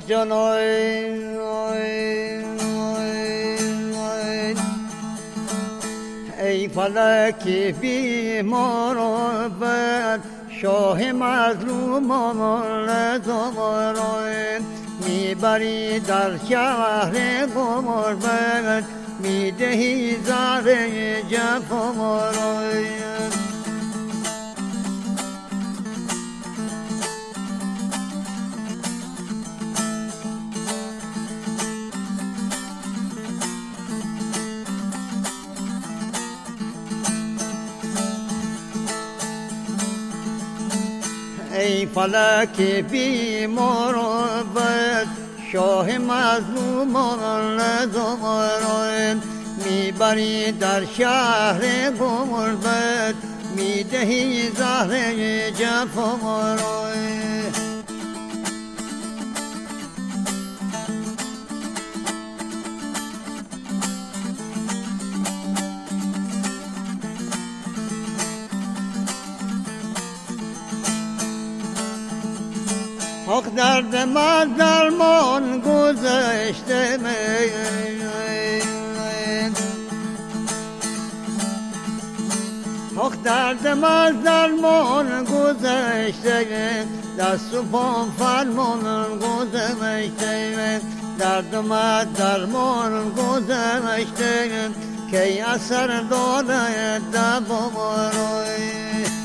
جانای ای فلک بیمار و بد شاه مظلومان لزمارای میبری در شهر غربت میدهی زهر جفارای ای فلک بیمار و بد شاه مظلومان لزمارای میبری در شهر غربت میدهی زهر جفارای حق درد من درمان گذشته حق درد من درمان گذشته دست و پام فرمان گذشته درد من درمان گذشته کی اثر داره دوباره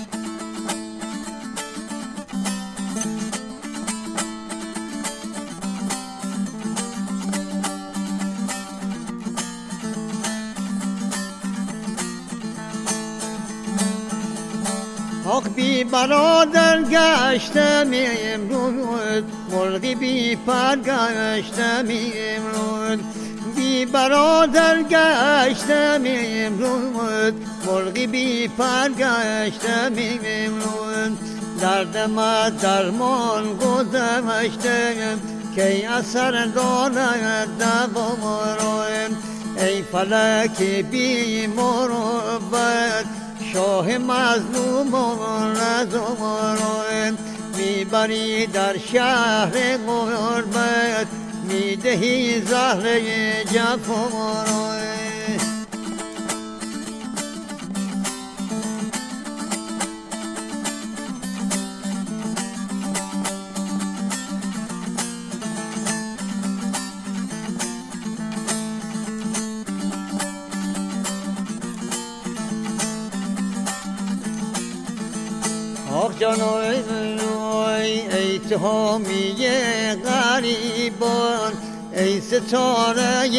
حق بی برادر گشتم امروز مرغی بی پر گشتم امروز بی برادر گشتم امروز مرغی بی پر گشتم امروز درد ما درمان گذشته کی اثر دارد دوباره ای فلک بی مروت شاه مظلومان لزمارای میبری در شهر غربت میدهی زهر جفارای آخ جانای ای تو حامی غریبان ای ستاره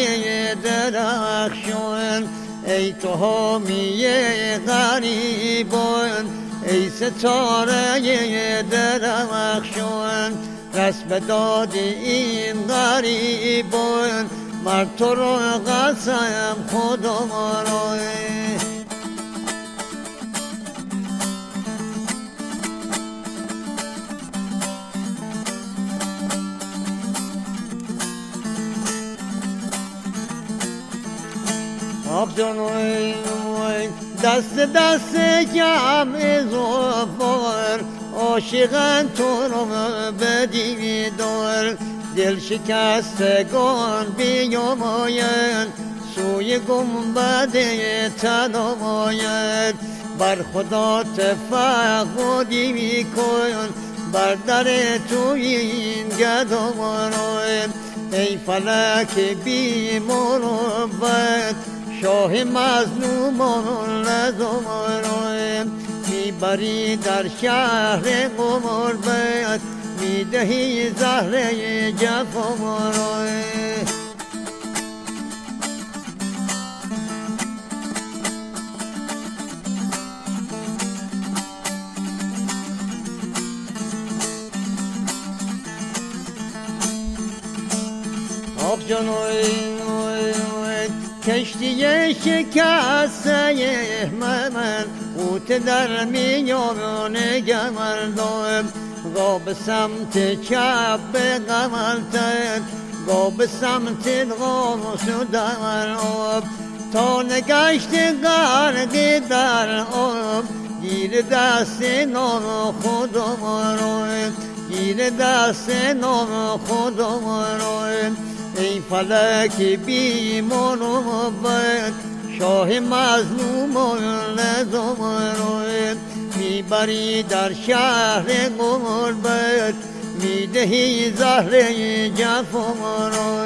درخشان ای تو حامی غریبان ای ستاره درخشان رسم داد این غریبان مر تو رو قسم خدا مرای آخ جانوی دست جمع زفار عاشقان تو رو بدی دار دل شکستگان بیاماید سوی گنبد تناماید بر خدا تفقدی میکن بر در توی این گداماید ای فلک بی مروت شاه مظلومان لزمارای میبری در شهر غربت میدهی زهر جفارای آخ جانوی کشتی شکسته من اوت در میان گمردم گا به سمت چپ به قمرتت گا به سمت غاص و در آب تا نگشت غرق در آب گیر دست نان خدا مرای زیر دست نام خدا رو. ای فلک بی مروت شاه مظلوم و نظام رو. میبری در شهر غربت میدهی زهر جفا رو.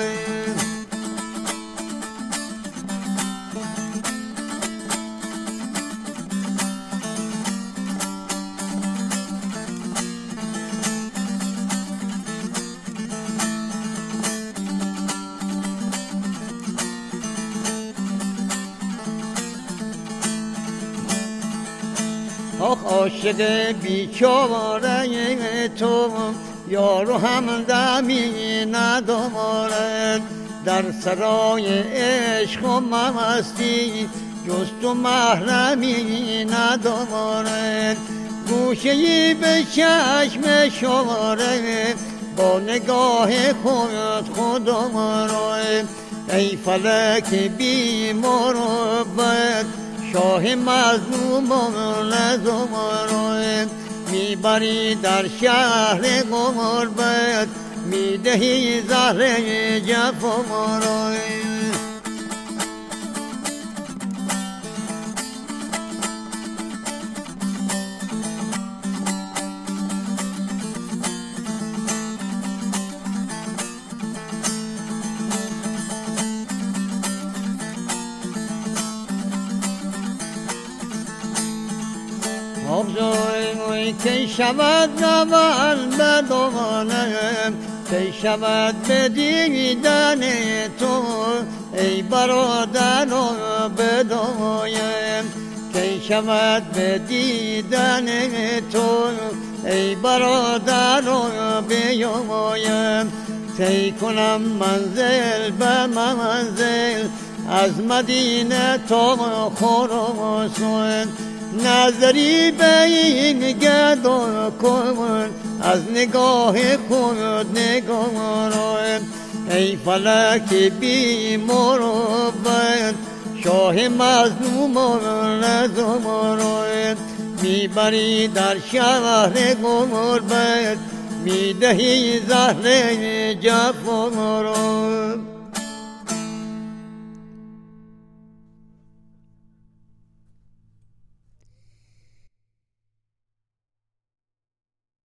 آخ عاشق بیچاره تو یارو همدمی ندارد، در سرای عشق و مستی جز تو محرمی ندارد. گوشه‌ای به چشم شماره با نگاه خود خدا را. ای فلک بی مروت شاه مظلوم و نظام رو. میبری در شهر غربت میدهی زهر جفا رو. آبزوی کی شود نوال به دوانم، کی شود به دیدن تو ای برادر و بدایم. کی شود به دیدن تو ای برادر و بیایم. طی کنم منزل به منزل از مدینه تا خراسان. نظری به این گدا کن از نگاه خود نگاه را. ای فلک بی مروت شاه مظلوم و نظام را. میبری در شهر غربت میدهی زهر جفا را.